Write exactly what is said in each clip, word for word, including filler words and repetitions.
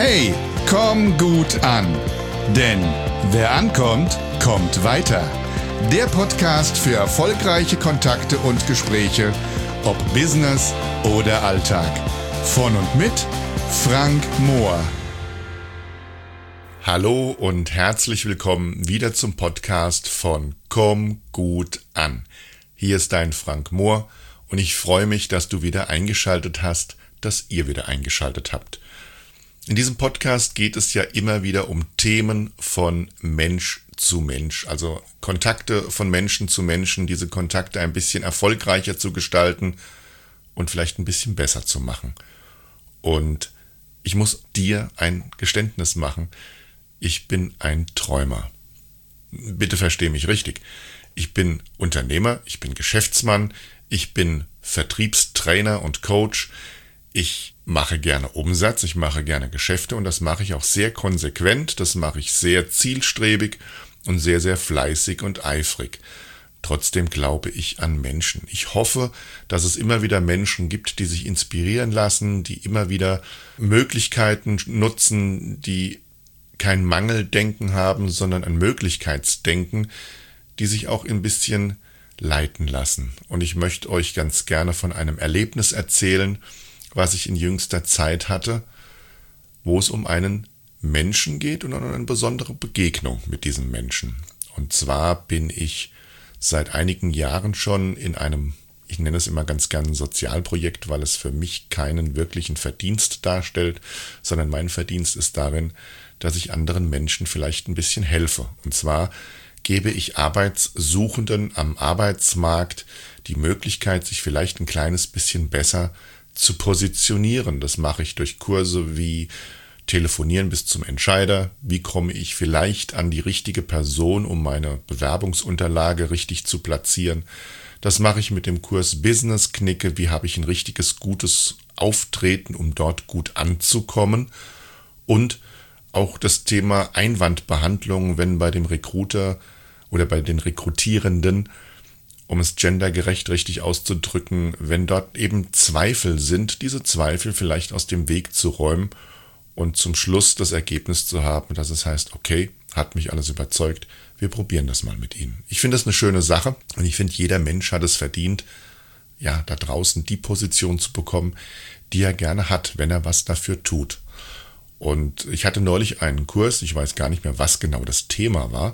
Hey, komm gut an. Denn wer ankommt, kommt weiter. Der Podcast für erfolgreiche Kontakte und Gespräche, ob Business oder Alltag. Von und mit Frank Mohr. Hallo und herzlich willkommen wieder zum Podcast von Komm gut an. Hier ist dein Frank Mohr und ich freue mich, dass du wieder eingeschaltet hast, dass ihr wieder eingeschaltet habt. In diesem Podcast geht es ja immer wieder um Themen von Mensch zu Mensch, also Kontakte von Menschen zu Menschen, diese Kontakte ein bisschen erfolgreicher zu gestalten und vielleicht ein bisschen besser zu machen. Und ich muss dir ein Geständnis machen. Ich bin ein Träumer. Bitte versteh mich richtig. Ich bin Unternehmer, ich bin Geschäftsmann, ich bin Vertriebstrainer und Coach. Ich mache gerne Umsatz, ich mache gerne Geschäfte und das mache ich auch sehr konsequent, das mache ich sehr zielstrebig und sehr, sehr fleißig und eifrig. Trotzdem glaube ich an Menschen. Ich hoffe, dass es immer wieder Menschen gibt, die sich inspirieren lassen, die immer wieder Möglichkeiten nutzen, die kein Mangeldenken haben, sondern ein Möglichkeitsdenken, die sich auch ein bisschen leiten lassen. Und ich möchte euch ganz gerne von einem Erlebnis erzählen, was ich in jüngster Zeit hatte, wo es um einen Menschen geht und um eine besondere Begegnung mit diesem Menschen. Und zwar bin ich seit einigen Jahren schon in einem, ich nenne es immer ganz gerne ein Sozialprojekt, weil es für mich keinen wirklichen Verdienst darstellt, sondern mein Verdienst ist darin, dass ich anderen Menschen vielleicht ein bisschen helfe. Und zwar gebe ich Arbeitssuchenden am Arbeitsmarkt die Möglichkeit, sich vielleicht ein kleines bisschen besser zu positionieren. Das mache ich durch Kurse wie Telefonieren bis zum Entscheider. Wie komme ich vielleicht an die richtige Person, um meine Bewerbungsunterlage richtig zu platzieren? Das mache ich mit dem Kurs Business Knicke. Wie habe ich ein richtiges, gutes Auftreten, um dort gut anzukommen? Und auch das Thema Einwandbehandlung, wenn bei dem Recruiter oder bei den Rekrutierenden, um es gendergerecht richtig auszudrücken, wenn dort eben Zweifel sind, diese Zweifel vielleicht aus dem Weg zu räumen und zum Schluss das Ergebnis zu haben, dass es heißt, okay, hat mich alles überzeugt, wir probieren das mal mit Ihnen. Ich finde das eine schöne Sache und ich finde, jeder Mensch hat es verdient, ja, da draußen die Position zu bekommen, die er gerne hat, wenn er was dafür tut. Und ich hatte neulich einen Kurs, ich weiß gar nicht mehr, was genau das Thema war,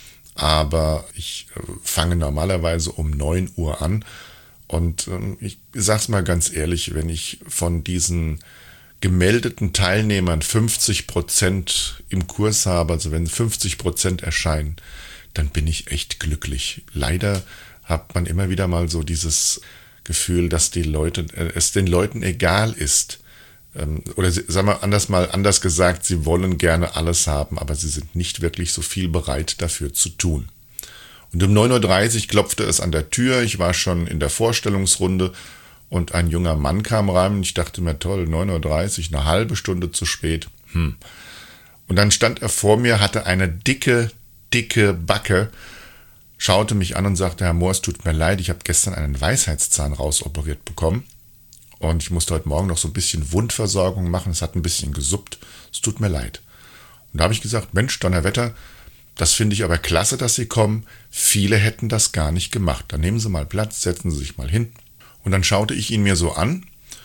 aber ich fange normalerweise um neun Uhr an und ich sag's mal ganz ehrlich, wenn ich von diesen gemeldeten Teilnehmern fünfzig Prozent im Kurs habe, also wenn fünfzig Prozent erscheinen, dann bin ich echt glücklich. Leider hat man immer wieder mal so dieses Gefühl, dass die Leute, es den Leuten egal ist, oder sagen wir anders mal anders gesagt, sie wollen gerne alles haben, aber sie sind nicht wirklich so viel bereit dafür zu tun. Und um neun Uhr dreißig klopfte es an der Tür, ich war schon in der Vorstellungsrunde und ein junger Mann kam rein und ich dachte mir, toll, neun Uhr dreißig, eine halbe Stunde zu spät. Hm. Und dann stand er vor mir, hatte eine dicke, dicke Backe, schaute mich an und sagte, Herr Mohr, es tut mir leid, ich habe gestern einen Weisheitszahn rausoperiert bekommen. Und ich musste heute Morgen noch so ein bisschen Wundversorgung machen. Es hat ein bisschen gesuppt. Es tut mir leid. Und da habe ich gesagt, Mensch, Donnerwetter, das finde ich aber klasse, dass Sie kommen. Viele hätten das gar nicht gemacht. Dann nehmen Sie mal Platz, setzen Sie sich mal hin. Und dann schaute ich ihn mir so an.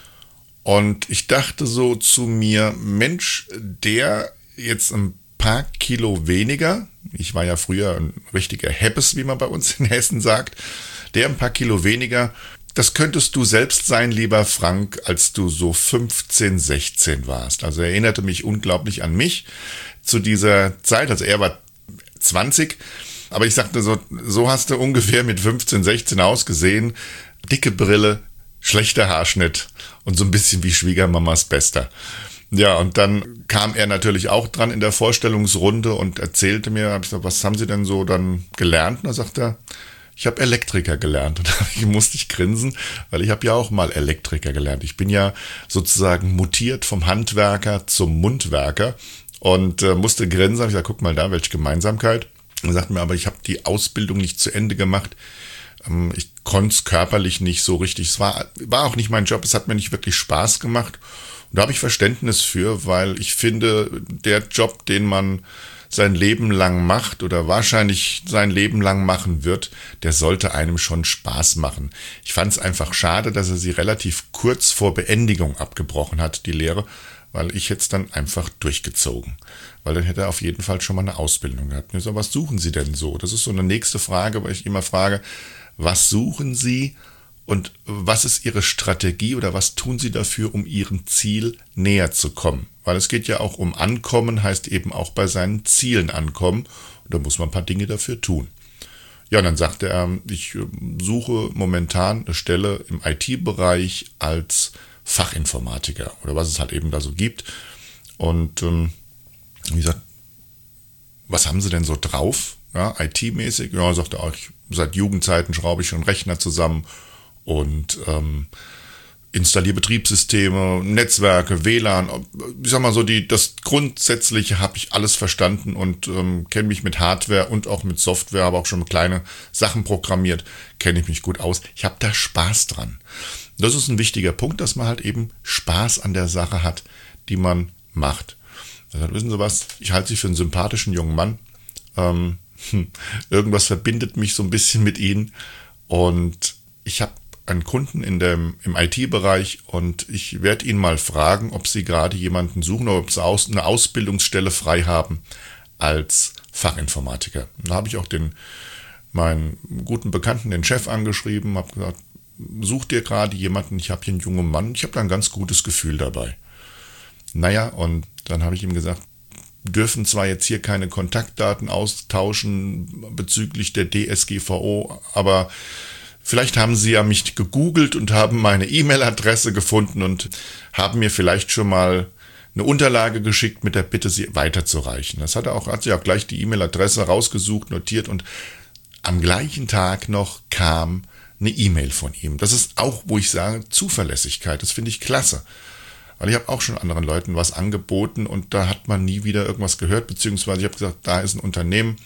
Und ich dachte so zu mir, Mensch, der jetzt ein paar Kilo weniger, ich war ja früher ein richtiger Heppes, wie man bei uns in Hessen sagt, der ein paar Kilo weniger, das könntest du selbst sein, lieber Frank, als du so fünfzehn, sechzehn warst. Also er erinnerte mich unglaublich an mich zu dieser Zeit. Also er war zwanzig, aber ich sagte so, so hast du ungefähr mit fünfzehn, sechzehn ausgesehen. Dicke Brille, schlechter Haarschnitt und so ein bisschen wie Schwiegermamas Bester. Ja, und dann kam er natürlich auch dran in der Vorstellungsrunde und erzählte mir, hab ich gesagt, was haben Sie denn so dann gelernt? Und da sagt er, ich habe Elektriker gelernt und da musste ich grinsen, weil ich habe ja auch mal Elektriker gelernt. Ich bin ja sozusagen mutiert vom Handwerker zum Mundwerker und äh, musste grinsen. Hab ich gesagt, guck mal da, welche Gemeinsamkeit. Und er sagte mir, aber ich habe die Ausbildung nicht zu Ende gemacht. Ähm, ich konnte es körperlich nicht so richtig. Es war, war auch nicht mein Job, es hat mir nicht wirklich Spaß gemacht. Und da habe ich Verständnis für, weil ich finde, der Job, den man sein Leben lang macht oder wahrscheinlich sein Leben lang machen wird, der sollte einem schon Spaß machen. Ich fand es einfach schade, dass er sie relativ kurz vor Beendigung abgebrochen hat, die Lehre, weil ich hätte es dann einfach durchgezogen. Weil dann hätte er auf jeden Fall schon mal eine Ausbildung gehabt. Und ich so, was suchen Sie denn so? Das ist so eine nächste Frage, weil ich immer frage, was suchen Sie und was ist Ihre Strategie oder was tun Sie dafür, um Ihrem Ziel näher zu kommen? Weil es geht ja auch um Ankommen, heißt eben auch bei seinen Zielen ankommen. Und da muss man ein paar Dinge dafür tun. Ja, und dann sagte er, ich suche momentan eine Stelle im I T-Bereich als Fachinformatiker oder was es halt eben da so gibt. Und ähm, wie gesagt, was haben Sie denn so drauf? Ja, I T-mäßig? Ja, sagte er, ich, seit Jugendzeiten schraube ich schon Rechner zusammen und ähm, installiere Betriebssysteme, Netzwerke, W L A N. Ich sag mal so, die, das Grundsätzliche habe ich alles verstanden und ähm, kenne mich mit Hardware und auch mit Software, habe auch schon kleine Sachen programmiert, kenne ich mich gut aus. Ich habe da Spaß dran. Das ist ein wichtiger Punkt, dass man halt eben Spaß an der Sache hat, die man macht. Also, wissen Sie was, ich halte Sie für einen sympathischen jungen Mann. Ähm, irgendwas verbindet mich so ein bisschen mit Ihnen und ich habe einen Kunden in dem, im I T-Bereich und ich werde ihn mal fragen, ob Sie gerade jemanden suchen oder ob Sie aus, eine Ausbildungsstelle frei haben als Fachinformatiker. Da habe ich auch den, meinen guten Bekannten, den Chef angeschrieben, habe gesagt, such dir gerade jemanden, ich habe hier einen jungen Mann, ich habe da ein ganz gutes Gefühl dabei. Naja, und dann habe ich ihm gesagt, dürfen zwar jetzt hier keine Kontaktdaten austauschen bezüglich der D S G V O, aber vielleicht haben Sie ja mich gegoogelt und haben meine E-Mail-Adresse gefunden und haben mir vielleicht schon mal eine Unterlage geschickt mit der Bitte, sie weiterzureichen. Das hat er auch, hat sie auch gleich die E-Mail-Adresse rausgesucht, notiert und am gleichen Tag noch kam eine E-Mail von ihm. Das ist auch, wo ich sage, Zuverlässigkeit. Das finde ich klasse. Weil ich habe auch schon anderen Leuten was angeboten und da hat man nie wieder irgendwas gehört, beziehungsweise ich habe gesagt, da ist ein Unternehmen,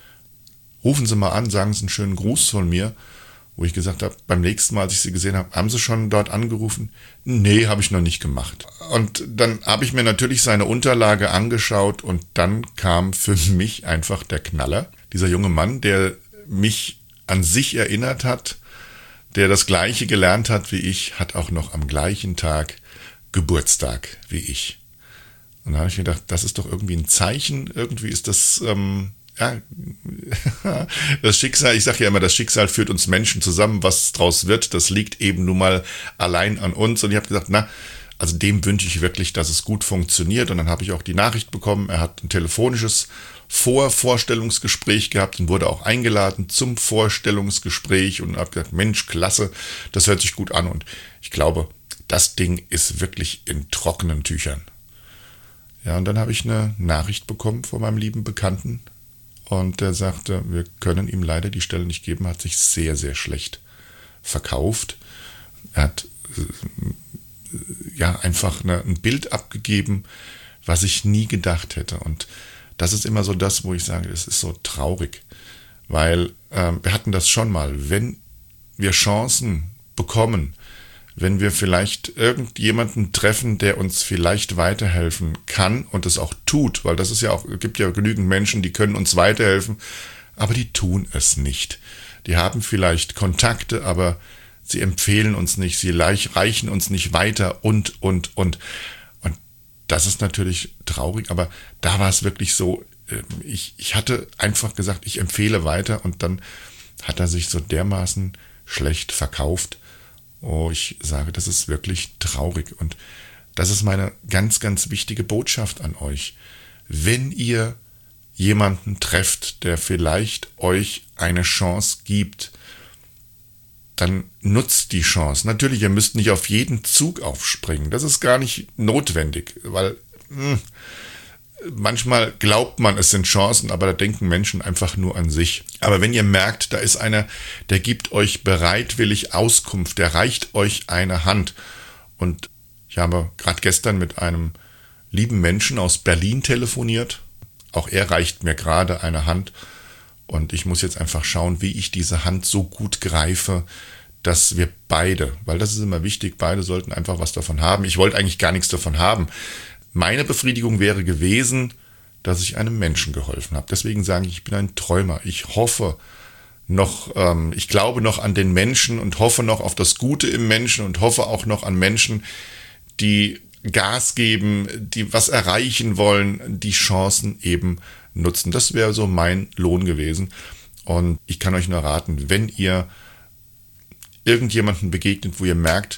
rufen Sie mal an, sagen Sie einen schönen Gruß von mir, wo ich gesagt habe, beim nächsten Mal, als ich Sie gesehen habe, haben Sie schon dort angerufen? Nee, habe ich noch nicht gemacht. Und dann habe ich mir natürlich seine Unterlage angeschaut und dann kam für mich einfach der Knaller. Dieser junge Mann, der mich an sich erinnert hat, der das Gleiche gelernt hat wie ich, hat auch noch am gleichen Tag Geburtstag wie ich. Und da habe ich mir gedacht, das ist doch irgendwie ein Zeichen, irgendwie ist das, ähm, ja, das Schicksal, ich sage ja immer, das Schicksal führt uns Menschen zusammen, was draus wird, das liegt eben nun mal allein an uns. Und ich habe gesagt, na, also dem wünsche ich wirklich, dass es gut funktioniert. Und dann habe ich auch die Nachricht bekommen, er hat ein telefonisches Vorvorstellungsgespräch gehabt und wurde auch eingeladen zum Vorstellungsgespräch und habe gesagt, Mensch, klasse, das hört sich gut an. Und ich glaube, das Ding ist wirklich in trockenen Tüchern. Ja, und dann habe ich eine Nachricht bekommen von meinem lieben Bekannten und der sagte, wir können ihm leider die Stelle nicht geben, hat sich sehr, sehr schlecht verkauft. Er hat äh, ja einfach eine, ein Bild abgegeben, was ich nie gedacht hätte. Und das ist immer so das, wo ich sage, es ist so traurig, weil äh, wir hatten das schon mal, wenn wir Chancen bekommen, wenn wir vielleicht irgendjemanden treffen, der uns vielleicht weiterhelfen kann und es auch tut, weil das ist ja auch, es gibt ja genügend Menschen, die können uns weiterhelfen, aber die tun es nicht. Die haben vielleicht Kontakte, aber sie empfehlen uns nicht, sie reichen uns nicht weiter und, und, und. Und das ist natürlich traurig, aber da war es wirklich so, ich, ich hatte einfach gesagt, ich empfehle weiter und dann hat er sich so dermaßen schlecht verkauft. Oh, ich sage, das ist wirklich traurig und das ist meine ganz, ganz wichtige Botschaft an euch. Wenn ihr jemanden trefft, der vielleicht euch eine Chance gibt, dann nutzt die Chance. Natürlich, ihr müsst nicht auf jeden Zug aufspringen. Das ist gar nicht notwendig, weil mh, manchmal glaubt man, es sind Chancen, aber da denken Menschen einfach nur an sich. Aber wenn ihr merkt, da ist einer, der gibt euch bereitwillig Auskunft, der reicht euch eine Hand. Und ich habe gerade gestern mit einem lieben Menschen aus Berlin telefoniert. Auch er reicht mir gerade eine Hand. Und ich muss jetzt einfach schauen, wie ich diese Hand so gut greife, dass wir beide, weil das ist immer wichtig, beide sollten einfach was davon haben. Ich wollte eigentlich gar nichts davon haben. Meine Befriedigung wäre gewesen, dass ich einem Menschen geholfen habe. Deswegen sage ich, ich bin ein Träumer. Ich hoffe noch, ähm, ich glaube noch an den Menschen und hoffe noch auf das Gute im Menschen und hoffe auch noch an Menschen, die Gas geben, die was erreichen wollen, die Chancen eben nutzen. Das wäre so mein Lohn gewesen. Und ich kann euch nur raten, wenn ihr irgendjemanden begegnet, wo ihr merkt,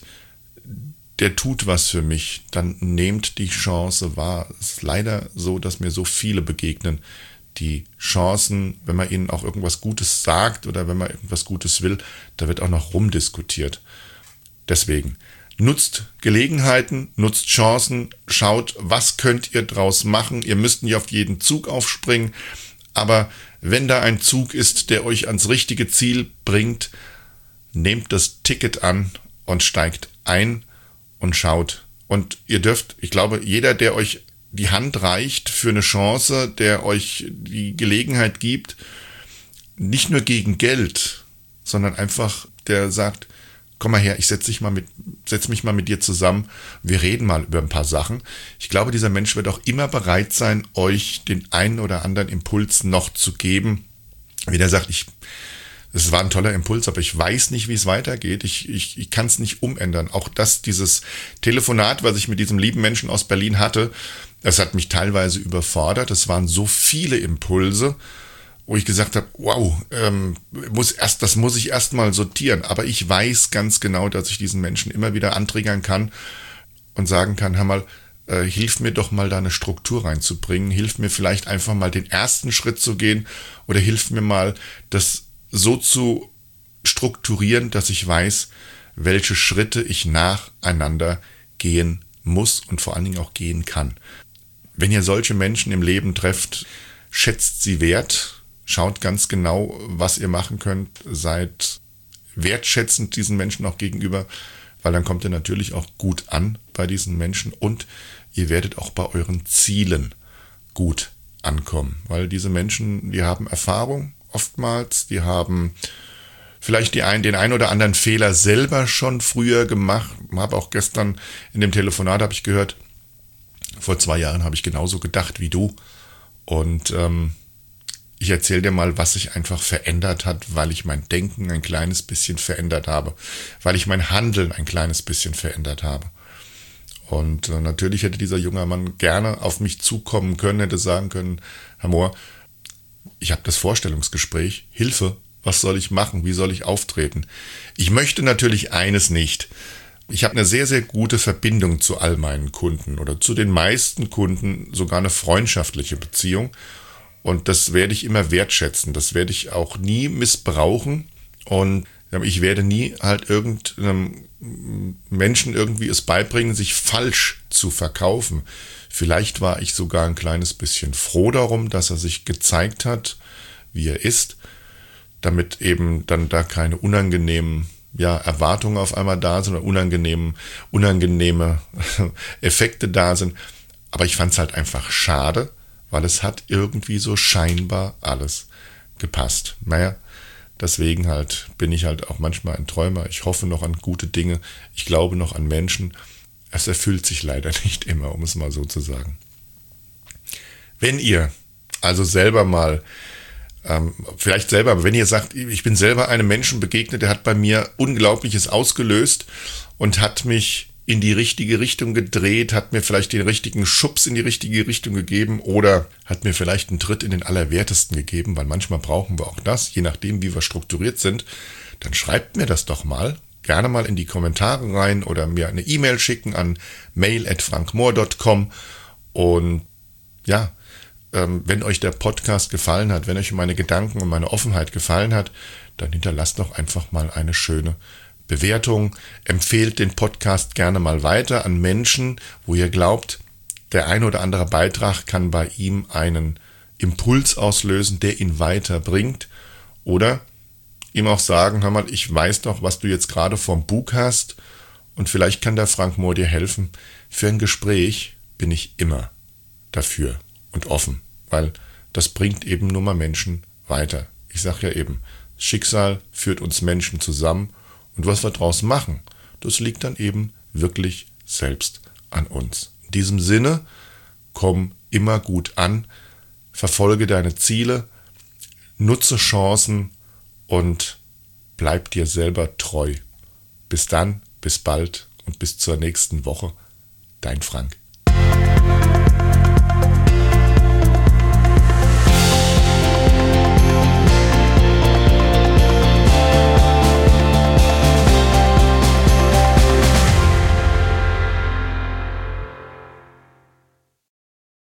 der tut was für mich, dann nehmt die Chance wahr. Es ist leider so, dass mir so viele begegnen, die Chancen, wenn man ihnen auch irgendwas Gutes sagt oder wenn man irgendwas Gutes will, da wird auch noch rumdiskutiert. Deswegen, nutzt Gelegenheiten, nutzt Chancen, schaut, was könnt ihr draus machen. Ihr müsst nicht auf jeden Zug aufspringen, aber wenn da ein Zug ist, der euch ans richtige Ziel bringt, nehmt das Ticket an und steigt ein und schaut. Und ihr dürft, ich glaube, jeder, der euch die Hand reicht für eine Chance, der euch die Gelegenheit gibt, nicht nur gegen Geld, sondern einfach, der sagt, komm mal her, ich setze dich mal mit, setz mich mal mit dir zusammen, wir reden mal über ein paar Sachen. Ich glaube, dieser Mensch wird auch immer bereit sein, euch den einen oder anderen Impuls noch zu geben. Wie der sagt, ich, es war ein toller Impuls, aber ich weiß nicht, wie es weitergeht. Ich, ich, ich kann es nicht umändern. Auch das, dieses Telefonat, was ich mit diesem lieben Menschen aus Berlin hatte, das hat mich teilweise überfordert. Es waren so viele Impulse, wo ich gesagt habe, wow, ähm, muss erst, das muss ich erst mal sortieren. Aber ich weiß ganz genau, dass ich diesen Menschen immer wieder antriggern kann und sagen kann, hör mal, äh, hilf mir doch mal da eine Struktur reinzubringen. Hilf mir vielleicht einfach mal den ersten Schritt zu gehen oder hilf mir mal, das so zu strukturieren, dass ich weiß, welche Schritte ich nacheinander gehen muss und vor allen Dingen auch gehen kann. Wenn ihr solche Menschen im Leben trefft, schätzt sie wert, schaut ganz genau, was ihr machen könnt, seid wertschätzend diesen Menschen auch gegenüber, weil dann kommt ihr natürlich auch gut an bei diesen Menschen und ihr werdet auch bei euren Zielen gut ankommen, weil diese Menschen, die haben Erfahrung oftmals, die haben vielleicht die ein, den ein oder anderen Fehler selber schon früher gemacht. Ich habe auch gestern in dem Telefonat habe ich gehört, vor zwei Jahren habe ich genauso gedacht wie du. Und ähm, ich erzähle dir mal, was sich einfach verändert hat, weil ich mein Denken ein kleines bisschen verändert habe, weil ich mein Handeln ein kleines bisschen verändert habe. Und äh, natürlich hätte dieser junge Mann gerne auf mich zukommen können, hätte sagen können, Herr Mohr, ich habe das Vorstellungsgespräch, Hilfe, was soll ich machen, wie soll ich auftreten? Ich möchte natürlich eines nicht. Ich habe eine sehr, sehr gute Verbindung zu all meinen Kunden oder zu den meisten Kunden, sogar eine freundschaftliche Beziehung. Und das werde ich immer wertschätzen, das werde ich auch nie missbrauchen und ich werde nie halt irgendeinem Menschen irgendwie es beibringen, sich falsch zu verkaufen. Vielleicht war ich sogar ein kleines bisschen froh darum, dass er sich gezeigt hat, wie er ist, damit eben dann da keine unangenehmen ja, Erwartungen auf einmal da sind oder unangenehm, unangenehme Effekte da sind. Aber ich fand es halt einfach schade, weil es hat irgendwie so scheinbar alles gepasst. Naja, deswegen halt bin ich halt auch manchmal ein Träumer. Ich hoffe noch an gute Dinge. Ich glaube noch an Menschen. Es erfüllt sich leider nicht immer, um es mal so zu sagen. Wenn ihr also selber mal, ähm, vielleicht selber, wenn ihr sagt, ich bin selber einem Menschen begegnet, der hat bei mir Unglaubliches ausgelöst und hat mich in die richtige Richtung gedreht, hat mir vielleicht den richtigen Schubs in die richtige Richtung gegeben oder hat mir vielleicht einen Tritt in den Allerwertesten gegeben, weil manchmal brauchen wir auch das, je nachdem, wie wir strukturiert sind, dann schreibt mir das doch mal, gerne mal in die Kommentare rein oder mir eine E-Mail schicken an mail at frankmohr dot com und ja, ähm, wenn euch der Podcast gefallen hat, wenn euch meine Gedanken und meine Offenheit gefallen hat, dann hinterlasst doch einfach mal eine schöne Bewertung, empfehlt den Podcast gerne mal weiter an Menschen, wo ihr glaubt, der ein oder andere Beitrag kann bei ihm einen Impuls auslösen, der ihn weiterbringt oder ihm auch sagen, hör mal, ich weiß doch, was du jetzt gerade vorm Bug hast und vielleicht kann der Frank Mohr dir helfen. Für ein Gespräch bin ich immer dafür und offen, weil das bringt eben nur mal Menschen weiter. Ich sage ja eben, Schicksal führt uns Menschen zusammen Und was wir draus machen, das liegt dann eben wirklich selbst an uns. In diesem Sinne, komm immer gut an, verfolge deine Ziele, nutze Chancen und bleib dir selber treu. Bis dann, bis bald und bis zur nächsten Woche. Dein Frank.